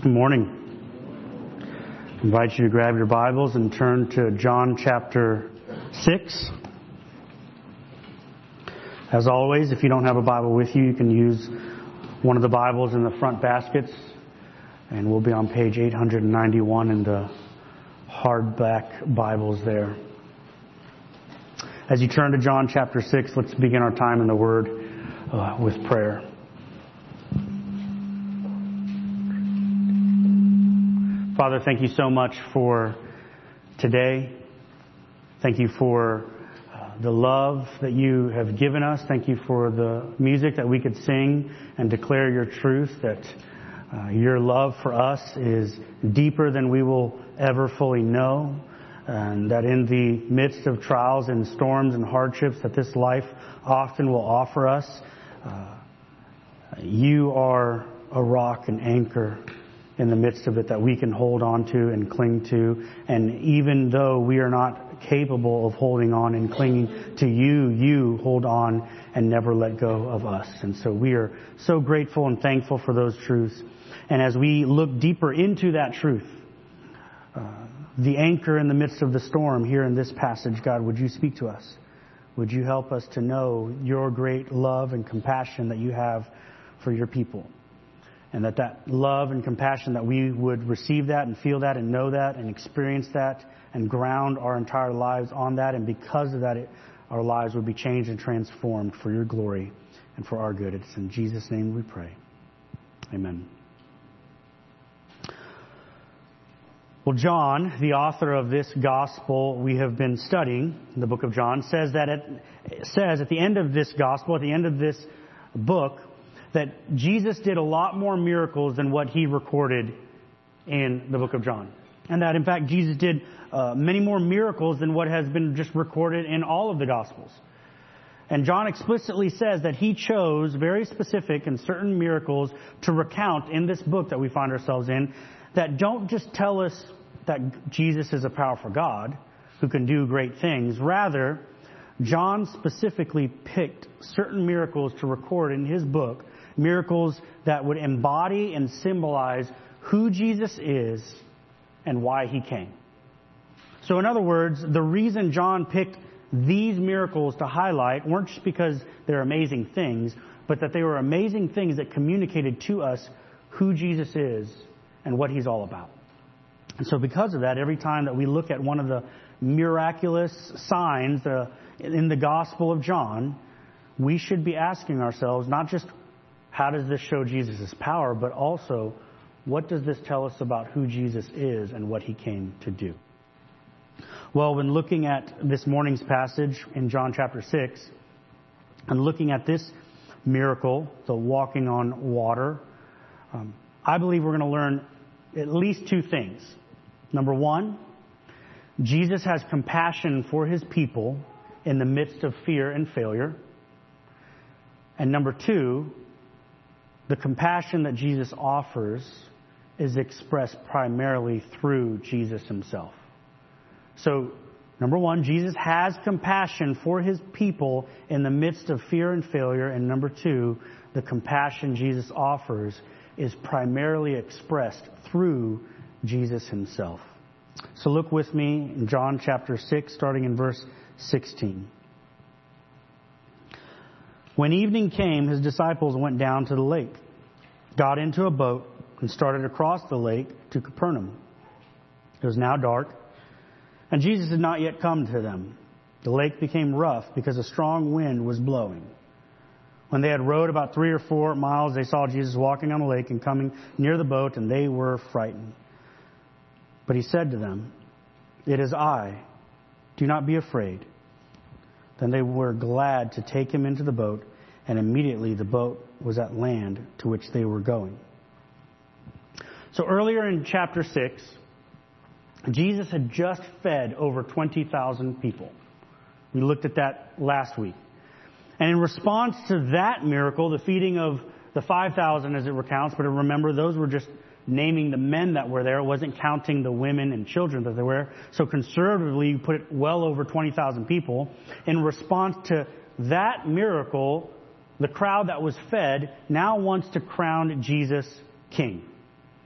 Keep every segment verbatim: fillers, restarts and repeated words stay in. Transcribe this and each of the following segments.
Good morning. I invite you to grab your Bibles and turn to John chapter six. As always, if you don't have a Bible with you, you can use one of the Bibles in the front baskets, and we'll be on page eight ninety-one in the hardback Bibles there. As you turn to John chapter six, let's begin our time in the Word uh, with prayer. Father, thank you so much for today. Thank you for uh, the love that you have given us. Thank you for the music that we could sing and declare your truth, that uh, your love for us is deeper than we will ever fully know, and that in the midst of trials and storms and hardships that this life often will offer us, uh, you are a rock and anchor in the midst of it that we can hold on to and cling to. And even though we are not capable of holding on and clinging to you, you hold on and never let go of us. And so we are so grateful and thankful for those truths. And as we look deeper into that truth, uh, the anchor in the midst of the storm here in this passage, God, would you speak to us? Would you help us to know your great love and compassion that you have for your people? And that that love and compassion, that we would receive that and feel that and know that and experience that and ground our entire lives on that. And because of that, it, our lives would be changed and transformed for your glory and for our good. It's in Jesus' name we pray. Amen. Well, John, the author of this gospel we have been studying, the book of John, says that it says at the end of this gospel, at the end of this book, that Jesus did a lot more miracles than what he recorded in the book of John. And that, in fact, Jesus did uh, many more miracles than what has been just recorded in all of the Gospels. And John explicitly says that he chose very specific and certain miracles to recount in this book that we find ourselves in, that don't just tell us that Jesus is a powerful God who can do great things. Rather, John specifically picked certain miracles to record in his book, miracles that would embody and symbolize who Jesus is and why he came. So in other words, the reason John picked these miracles to highlight weren't just because they're amazing things, but that they were amazing things that communicated to us who Jesus is and what he's all about. And so because of that, every time that we look at one of the miraculous signs uh, in the Gospel of John, we should be asking ourselves not just how does this show Jesus' power, but also what does this tell us about who Jesus is and what he came to do? Well, when looking at this morning's passage in John chapter six, and looking at this miracle, the walking on water, um, I believe we're going to learn at least two things. Number one, Jesus has compassion for his people in the midst of fear and failure. And number two, the compassion that Jesus offers is expressed primarily through Jesus himself. So, number one, Jesus has compassion for his people in the midst of fear and failure. And number two, the compassion Jesus offers is primarily expressed through Jesus himself. So look with me in John chapter six, starting in verse sixteen. When evening came, his disciples went down to the lake, got into a boat, and started across the lake to Capernaum. It was now dark, and Jesus had not yet come to them. The lake became rough because a strong wind was blowing. When they had rowed about three or four miles, they saw Jesus walking on the lake and coming near the boat, and they were frightened. But he said to them, "It is I. Do not be afraid." Then they were glad to take him into the boat, and immediately the boat was at land to which they were going. So earlier in chapter six, Jesus had just fed over twenty thousand people. We looked at that last week. And in response to that miracle, the feeding of the five thousand as it recounts, but remember, those were just naming the men that were there. It wasn't counting the women and children that there were. So conservatively, you put it well over twenty thousand people. In response to that miracle, the crowd that was fed now wants to crown Jesus king.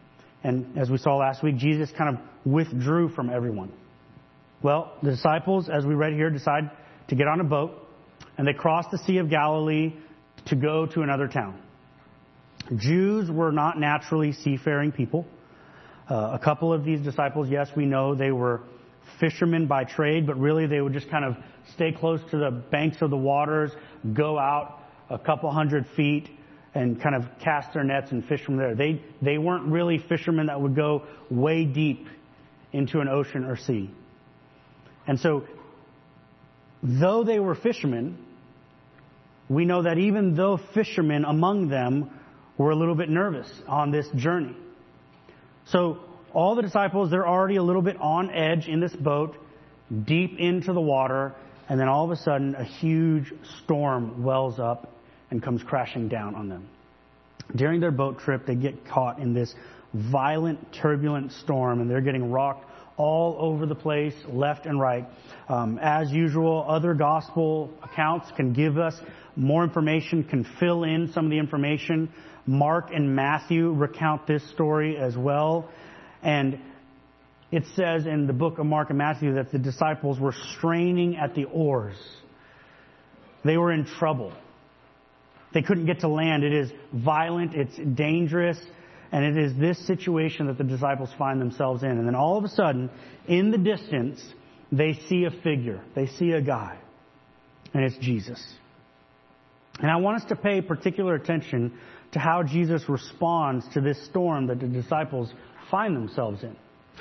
And as we saw last week, Jesus kind of withdrew from everyone. Well, the disciples, as we read here, decide to get on a boat, and they cross the Sea of Galilee to go to another town. Jews were not naturally seafaring people. Uh, a couple of these disciples, yes, we know they were fishermen by trade, but really they would just kind of stay close to the banks of the waters, go out a couple hundred feet, and kind of cast their nets and fish from there. They they weren't really fishermen that would go way deep into an ocean or sea. And so, though they were fishermen, we know that even though fishermen among them were a little bit nervous on this journey. So, all the disciples, they're already a little bit on edge in this boat, deep into the water, and then all of a sudden a huge storm wells up and comes crashing down on them. During their boat trip, they get caught in this violent, turbulent storm, and they're getting rocked all over the place, left and right. Um, as usual, other gospel accounts can give us more information, can fill in some of the information. Mark and Matthew recount this story as well. And it says in the book of Mark and Matthew that the disciples were straining at the oars. They were in trouble. They couldn't get to land. It is violent, it's dangerous, and it is this situation that the disciples find themselves in. And then all of a sudden, in the distance, they see a figure. They see a guy. And it's Jesus. And I want us to pay particular attention to how Jesus responds to this storm that the disciples find themselves in.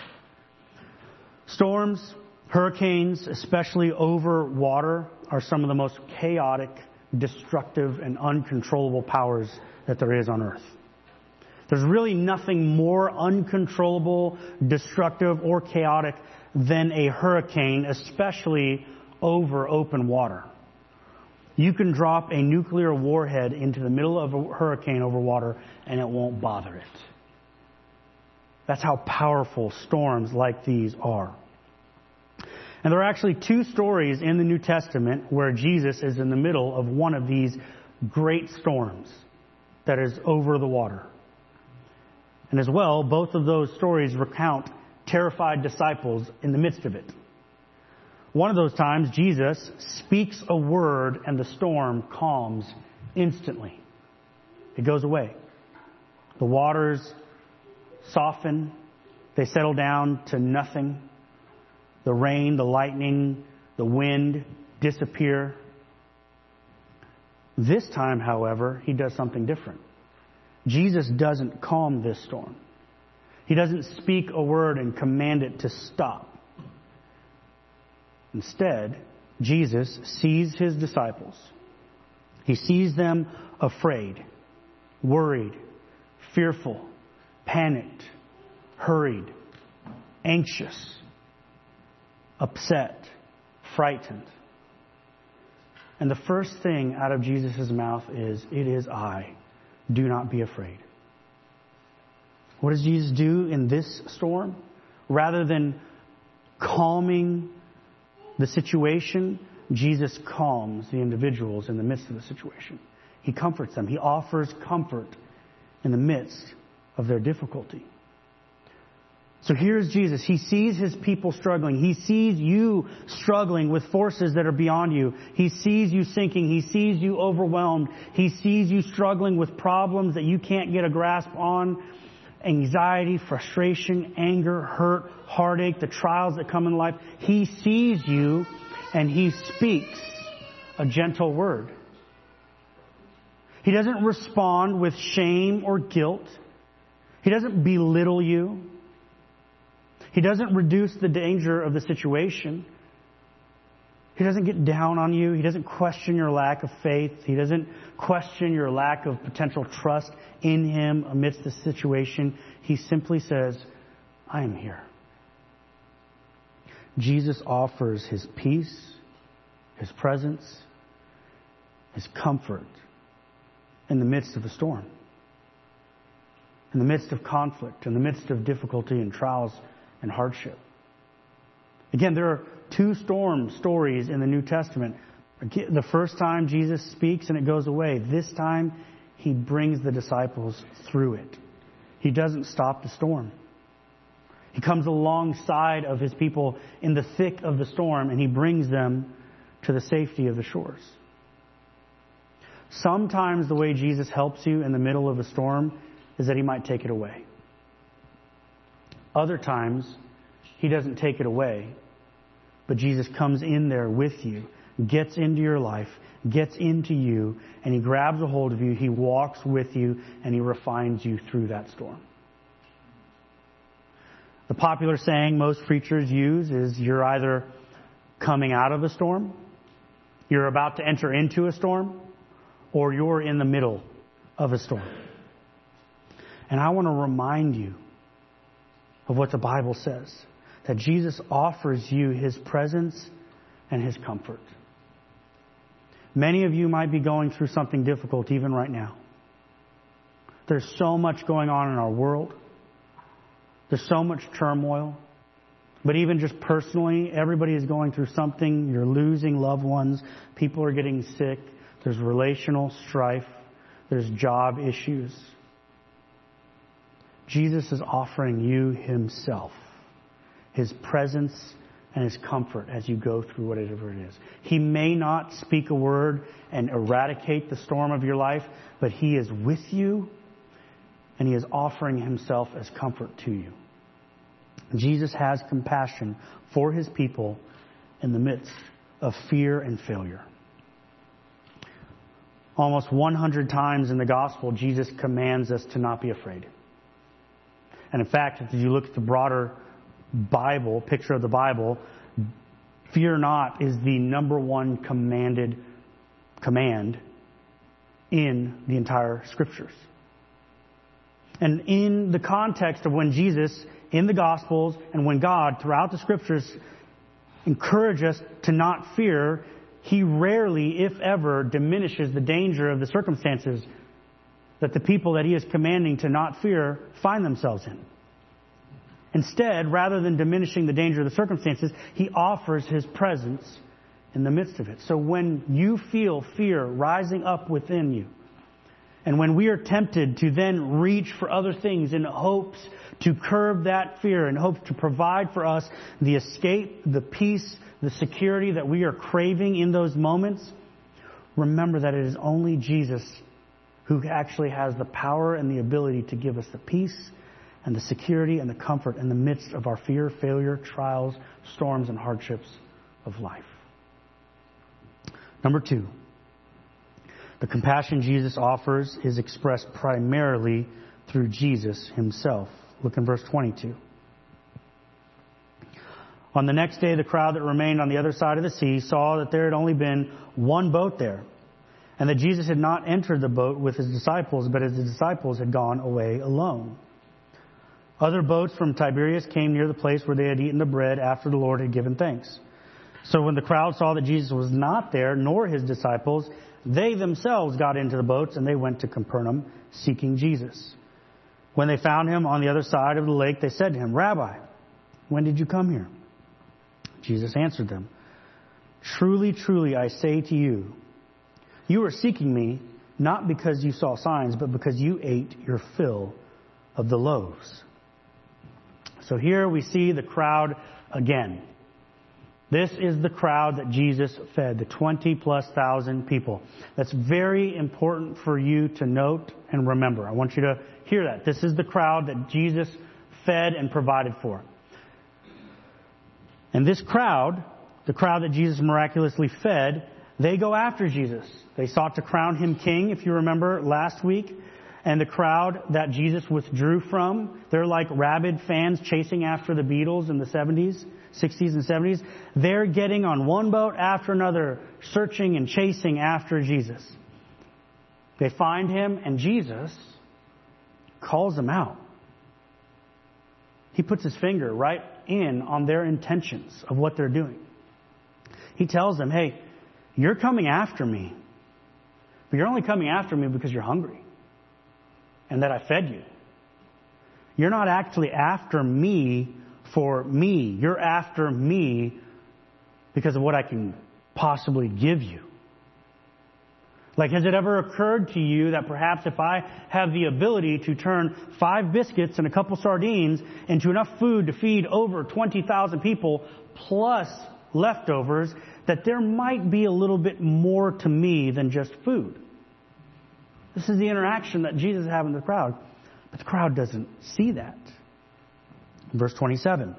Storms, hurricanes, especially over water, are some of the most chaotic, destructive, and uncontrollable powers that there is on earth. There's really nothing more uncontrollable, destructive, or chaotic than a hurricane, especially over open water. You can drop a nuclear warhead into the middle of a hurricane over water and it won't bother it. That's how powerful storms like these are. And there are actually two stories in the New Testament where Jesus is in the middle of one of these great storms that is over the water. And as well, both of those stories recount terrified disciples in the midst of it. One of those times, Jesus speaks a word and the storm calms instantly. It goes away. The waters soften. They settle down to nothing. The rain, the lightning, the wind disappear. This time, however, he does something different. Jesus doesn't calm this storm. He doesn't speak a word and command it to stop. Instead, Jesus sees his disciples. He sees them afraid, worried, fearful, panicked, hurried, anxious, upset, frightened. And the first thing out of Jesus' mouth is, "It is I. Do not be afraid." What does Jesus do in this storm? Rather than calming the situation, Jesus calms the individuals in the midst of the situation. He comforts them. He offers comfort in the midst of their difficulty. So here's Jesus. He sees his people struggling. He sees you struggling with forces that are beyond you. He sees you sinking. He sees you overwhelmed. He sees you struggling with problems that you can't get a grasp on. Anxiety, frustration, anger, hurt, heartache, the trials that come in life. He sees you and he speaks a gentle word. He doesn't respond with shame or guilt. He doesn't belittle you. He doesn't reduce the danger of the situation. He doesn't get down on you. He doesn't question your lack of faith. He doesn't question your lack of potential trust in him amidst the situation. He simply says, "I am here." Jesus offers his peace, his presence, his comfort in the midst of the storm, in the midst of conflict, in the midst of difficulty and trials and hardship. Again, there are two storm stories in the New Testament. The first time Jesus speaks and it goes away. This time he brings the disciples through it. He doesn't stop the storm. He comes alongside of his people in the thick of the storm, and he brings them to the safety of the shores. Sometimes the way Jesus helps you in the middle of a storm is that he might take it away. Other times, he doesn't take it away, but Jesus comes in there with you, gets into your life, gets into you, and he grabs a hold of you, he walks with you, and he refines you through that storm. The popular saying most preachers use is you're either coming out of a storm, you're about to enter into a storm, or you're in the middle of a storm. And I want to remind you of what the Bible says, that Jesus offers you his presence and his comfort. Many of you might be going through something difficult even right now. There's so much going on in our world. There's so much turmoil. But even just personally, everybody is going through something. You're losing loved ones. People are getting sick. There's relational strife. There's job issues. Jesus is offering you himself, his presence and his comfort as you go through whatever it is. He may not speak a word and eradicate the storm of your life, but he is with you and he is offering himself as comfort to you. Jesus has compassion for his people in the midst of fear and failure. Almost one hundred times in the gospel, Jesus commands us to not be afraid. And in fact, if you look at the broader Bible, picture of the Bible, fear not is the number one commanded command in the entire Scriptures. And in the context of when Jesus, in the Gospels, and when God, throughout the Scriptures, encourage us to not fear, he rarely, if ever, diminishes the danger of the circumstances that the people that he is commanding to not fear find themselves in. Instead, rather than diminishing the danger of the circumstances, he offers his presence in the midst of it. So when you feel fear rising up within you, and when we are tempted to then reach for other things in hopes to curb that fear, in hopes to provide for us the escape, the peace, the security that we are craving in those moments, remember that it is only Jesus who actually has the power and the ability to give us the peace and the security and the comfort in the midst of our fear, failure, trials, storms, and hardships of life. Number two, the compassion Jesus offers is expressed primarily through Jesus himself. Look in verse twenty-two. On the next day, the crowd that remained on the other side of the sea saw that there had only been one boat there, and that Jesus had not entered the boat with his disciples, but his disciples had gone away alone. Other boats from Tiberias came near the place where they had eaten the bread after the Lord had given thanks. So when the crowd saw that Jesus was not there, nor his disciples, they themselves got into the boats and they went to Capernaum seeking Jesus. When they found him on the other side of the lake, they said to him, "Rabbi, when did you come here?" Jesus answered them, "Truly, truly, I say to you, you are seeking me not because you saw signs, but because you ate your fill of the loaves." So here we see the crowd again. This is the crowd that Jesus fed, the twenty plus thousand people. That's very important for you to note and remember. I want you to hear that. This is the crowd that Jesus fed and provided for. And this crowd, the crowd that Jesus miraculously fed, they go after Jesus. They sought to crown him king, if you remember last week. And the crowd that Jesus withdrew from, they're like rabid fans chasing after the Beatles in the seventies, sixties and seventies. They're getting on one boat after another, searching and chasing after Jesus. They find him, and Jesus calls them out. He puts his finger right in on their intentions of what they're doing. He tells them, "Hey, you're coming after me, but you're only coming after me because you're hungry and that I fed you. You're not actually after me for me. You're after me because of what I can possibly give you. Like, has it ever occurred to you that perhaps if I have the ability to turn five biscuits and a couple sardines into enough food to feed over twenty thousand people plus leftovers, that there might be a little bit more to me than just food? This is the interaction that Jesus is having with the crowd. But the crowd doesn't see that. Verse twenty-seven.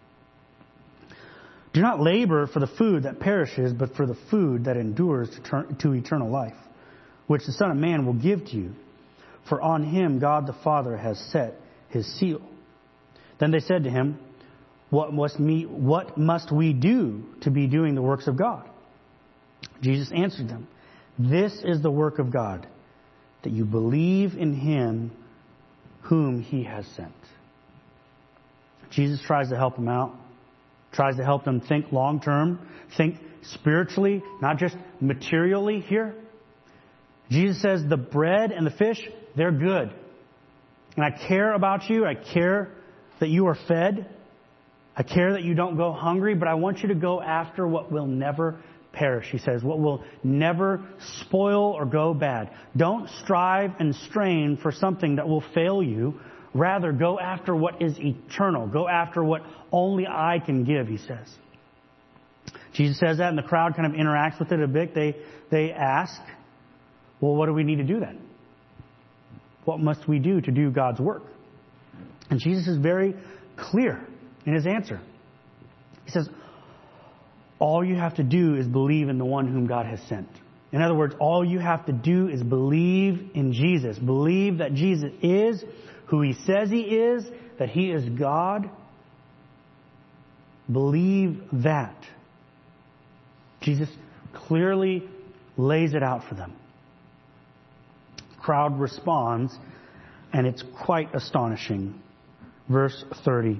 Do not labor for the food that perishes, but for the food that endures to, turn, to eternal life, which the Son of Man will give to you. For on him God the Father has set his seal. Then they said to him, What must, me, what must we do to be doing the works of God? Jesus answered them, This is the work of God, that you believe in him whom he has sent. Jesus tries to help them out. Tries to help them think long term, think spiritually, not just materially here. Jesus says the bread and the fish, they're good. And I care about you. I care that you are fed. I care that you don't go hungry, but I want you to go after what will never perish, he says, what will never spoil or go bad. Don't strive and strain for something that will fail you. Rather, go after what is eternal. Go after what only I can give, he says. Jesus says that, and the crowd kind of interacts with it a bit. They, they ask, well, what do we need to do then? What must we do to do God's work? And Jesus is very clear in his answer. He says, all you have to do is believe in the one whom God has sent. In other words, all you have to do is believe in Jesus. Believe that Jesus is who he says he is, that he is God. Believe that. Jesus clearly lays it out for them. The crowd responds, and it's quite astonishing. Verse thirty.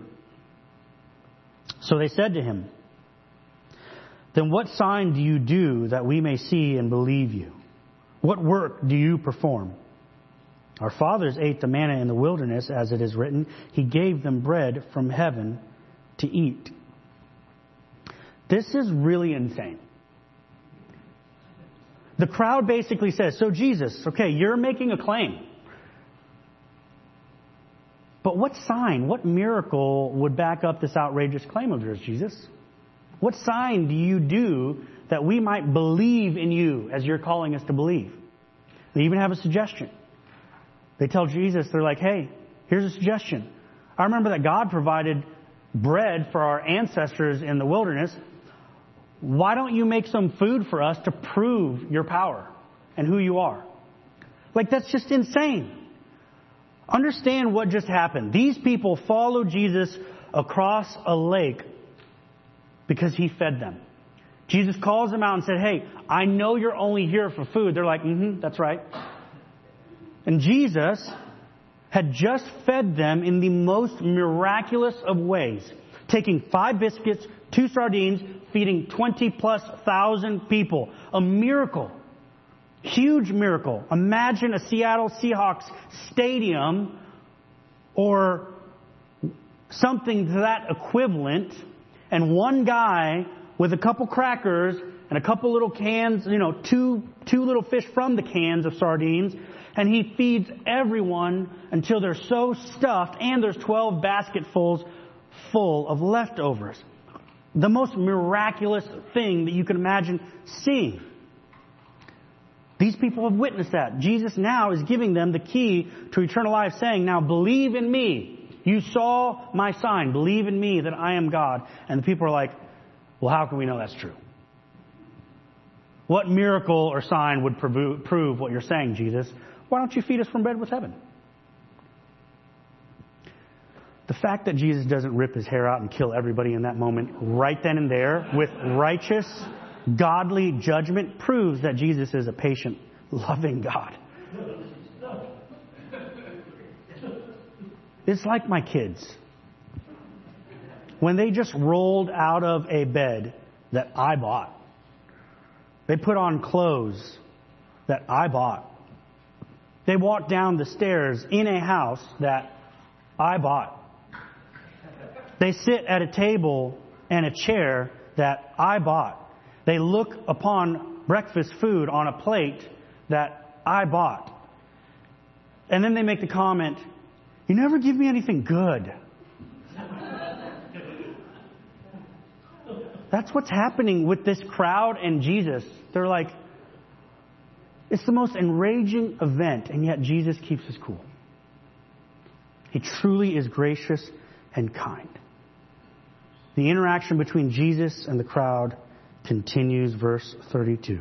So they said to him, Then what sign do you do that we may see and believe you? What work do you perform? Our fathers ate the manna in the wilderness, as it is written, He gave them bread from heaven to eat. This is really insane. The crowd basically says, so Jesus, okay, you're making a claim. But what sign, what miracle would back up this outrageous claim of yours, Jesus? What sign do you do that we might believe in you as you're calling us to believe? They even have a suggestion. They tell Jesus, they're like, hey, here's a suggestion. I remember that God provided bread for our ancestors in the wilderness. Why don't you make some food for us to prove your power and who you are? Like, that's just insane. Understand what just happened. These people followed Jesus across a lake because he fed them. Jesus calls them out and said, hey, I know you're only here for food. They're like, mm-hmm, that's right. And Jesus had just fed them in the most miraculous of ways, taking five biscuits, two sardines, feeding twenty plus thousand people. A miracle. Huge miracle. Imagine a Seattle Seahawks stadium or something to that equivalent, and one guy with a couple crackers and a couple little cans, you know, two two little fish from the cans of sardines, and he feeds everyone until they're so stuffed, and there's twelve basketfuls full of leftovers. The most miraculous thing that you can imagine seeing. These people have witnessed that. Jesus now is giving them the key to eternal life, saying, now believe in me. You saw my sign. Believe in me that I am God. And the people are like, well, how can we know that's true? What miracle or sign would prove what you're saying, Jesus? Why don't you feed us from bread with heaven? The fact that Jesus doesn't rip his hair out and kill everybody in that moment right then and there with righteous, godly judgment proves that Jesus is a patient, loving God. It's like my kids. When they just rolled out of a bed that I bought. They put on clothes that I bought. They walked down the stairs in a house that I bought. They sit at a table and a chair that I bought. They look upon breakfast food on a plate that I bought. And then they make the comment, you never give me anything good. That's what's happening with this crowd and Jesus. They're like, it's the most enraging event, and yet Jesus keeps us cool. He truly is gracious and kind. The interaction between Jesus and the crowd continues, verse thirty-two.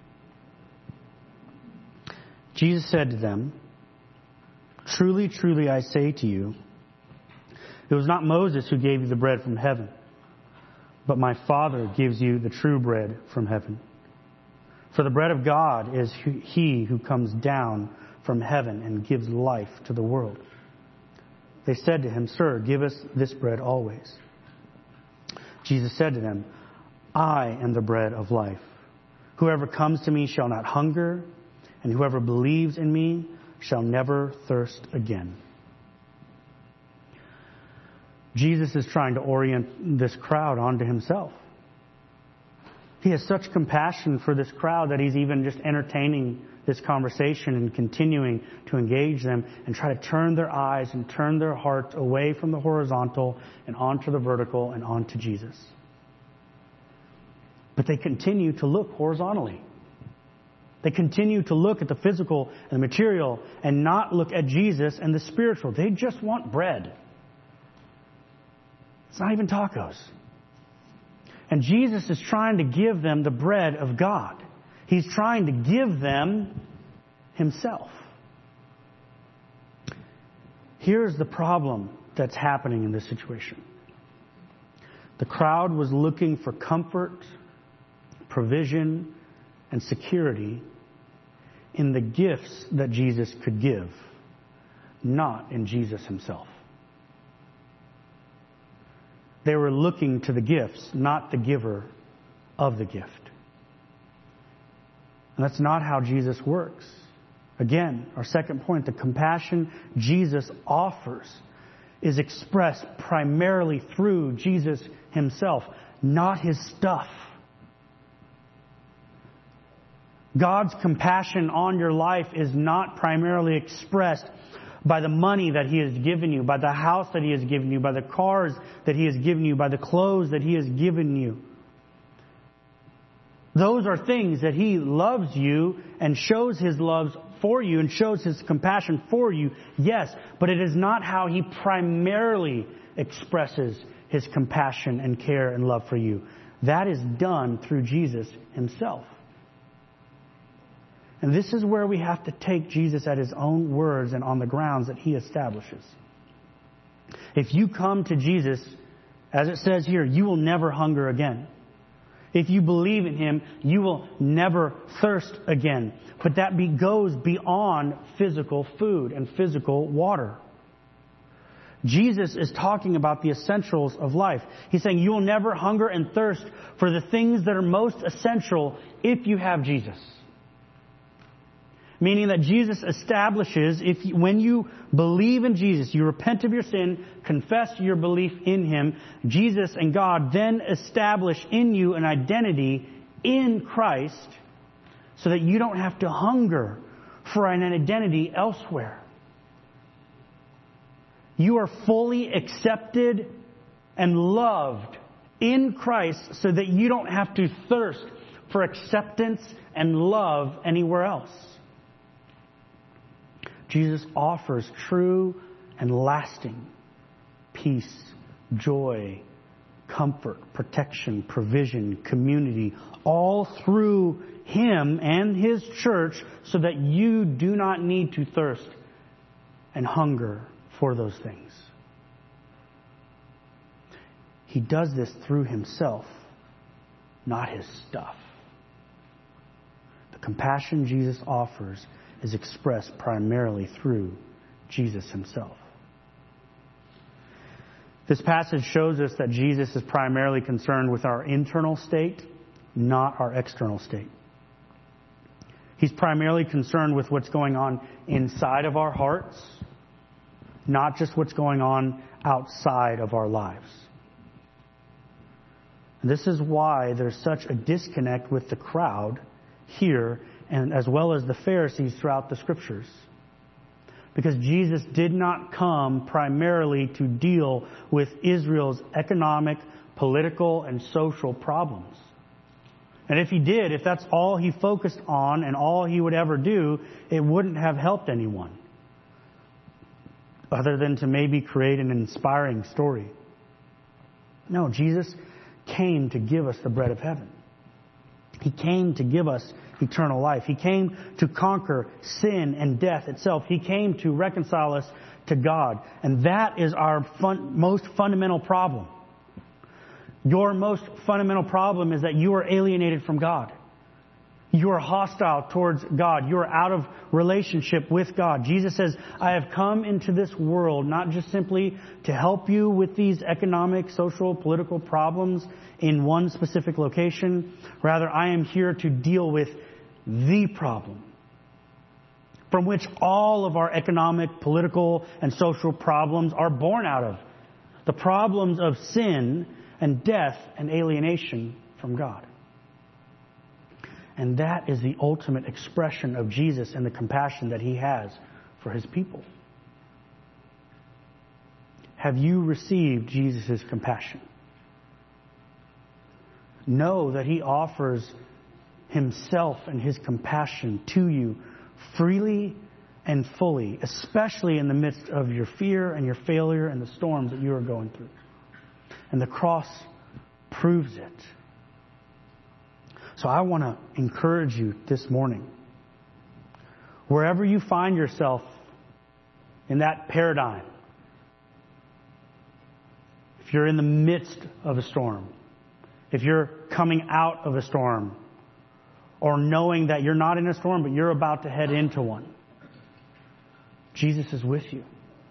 Jesus said to them, truly, truly, I say to you, it was not Moses who gave you the bread from heaven, but my Father gives you the true bread from heaven. For the bread of God is he who comes down from heaven and gives life to the world. They said to him, Sir, give us this bread always. Jesus said to them, I am the bread of life. Whoever comes to me shall not hunger, and whoever believes in me shall never thirst again. Jesus is trying to orient this crowd onto himself. He has such compassion for this crowd that he's even just entertaining this conversation and continuing to engage them and try to turn their eyes and turn their hearts away from the horizontal and onto the vertical and onto Jesus. But they continue to look horizontally. They continue to look at the physical and the material and not look at Jesus and the spiritual. They just want bread. It's not even tacos. And Jesus is trying to give them the bread of God. He's trying to give them himself. Here's the problem that's happening in this situation. The crowd was looking for comfort, provision, and security in the gifts that Jesus could give, not in Jesus himself. They were looking to the gifts, not the giver of the gift. And that's not how Jesus works. Again, our second point, the compassion Jesus offers is expressed primarily through Jesus himself, not his stuff. God's compassion on your life is not primarily expressed by the money that he has given you, by the house that he has given you, by the cars that he has given you, by the clothes that he has given you. Those are things that he loves you and shows his love for you and shows his compassion for you, yes, but it is not how he primarily expresses his compassion and care and love for you. That is done through Jesus himself. And this is where we have to take Jesus at his own words and on the grounds that he establishes. If you come to Jesus, as it says here, you will never hunger again. If you believe in him, you will never thirst again. But that be, goes beyond physical food and physical water. Jesus is talking about the essentials of life. He's saying you will never hunger and thirst for the things that are most essential if you have Jesus. Meaning that Jesus establishes, if you, when you believe in Jesus, you repent of your sin, confess your belief in him, Jesus and God then establish in you an identity in Christ so that you don't have to hunger for an identity elsewhere. You are fully accepted and loved in Christ so that you don't have to thirst for acceptance and love anywhere else. Jesus offers true and lasting peace, joy, comfort, protection, provision, community, all through him and his church so that you do not need to thirst and hunger for those things. He does this through himself, not his stuff. The compassion Jesus offers is expressed primarily through Jesus himself. This passage shows us that Jesus is primarily concerned with our internal state, not our external state. He's primarily concerned with what's going on inside of our hearts, not just what's going on outside of our lives. And this is why there's such a disconnect with the crowd here and as well as the Pharisees throughout the Scriptures. Because Jesus did not come primarily to deal with Israel's economic, political, and social problems. And if he did, if that's all he focused on and all he would ever do, it wouldn't have helped anyone, other than to maybe create an inspiring story. No, Jesus came to give us the bread of heaven. He came to give us eternal life. He came to conquer sin and death itself. He came to reconcile us to God. And that is our fun, most fundamental problem. Your most fundamental problem is that you are alienated from God. You are hostile towards God. You are out of relationship with God. Jesus says, I have come into this world not just simply to help you with these economic, social, political problems in one specific location. Rather, I am here to deal with the problem from which all of our economic, political, and social problems are born out of. The problems of sin and death and alienation from God. And that is the ultimate expression of Jesus and the compassion that He has for His people. Have you received Jesus' compassion? Know that He offers Himself and His compassion to you freely and fully, especially in the midst of your fear and your failure and the storms that you are going through. And the cross proves it. So I want to encourage you this morning, wherever you find yourself in that paradigm, if you're in the midst of a storm, if you're coming out of a storm, or knowing that you're not in a storm, but you're about to head into one, Jesus is with you.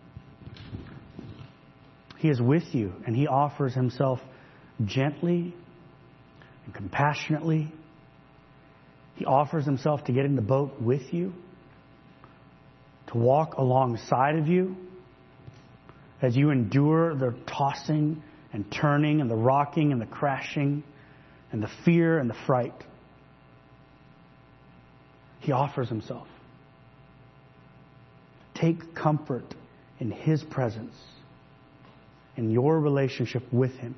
He is with you, and He offers Himself gently and compassionately. He offers Himself to get in the boat with you, to walk alongside of you as you endure the tossing and turning and the rocking and the crashing and the fear and the fright. He offers Himself. Take comfort in His presence, in your relationship with Him.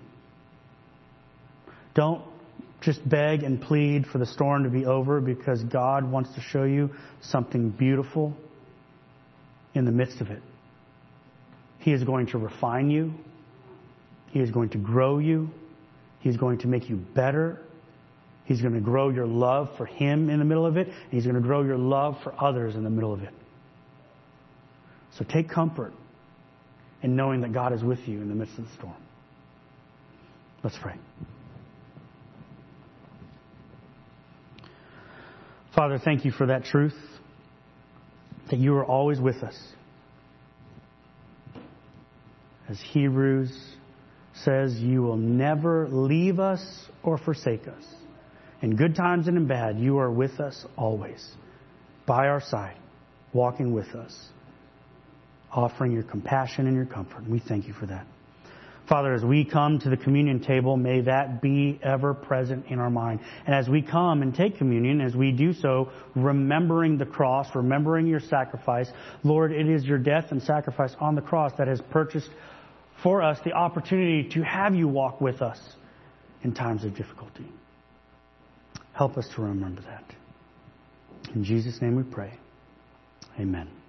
Don't just beg and plead for the storm to be over, because God wants to show you something beautiful in the midst of it. He is going to refine you. He is going to grow you. He's going to make you better. He's going to grow your love for Him in the middle of it. And He's going to grow your love for others in the middle of it. So take comfort in knowing that God is with you in the midst of the storm. Let's pray. Father, thank You for that truth, that You are always with us. As Hebrews says, You will never leave us or forsake us. In good times and in bad, You are with us always, by our side, walking with us, offering Your compassion and Your comfort. And we thank You for that. Father, as we come to the communion table, may that be ever present in our mind. And as we come and take communion, as we do so, remembering the cross, remembering Your sacrifice, Lord, it is Your death and sacrifice on the cross that has purchased for us the opportunity to have You walk with us in times of difficulty. Help us to remember that. In Jesus' name we pray. Amen.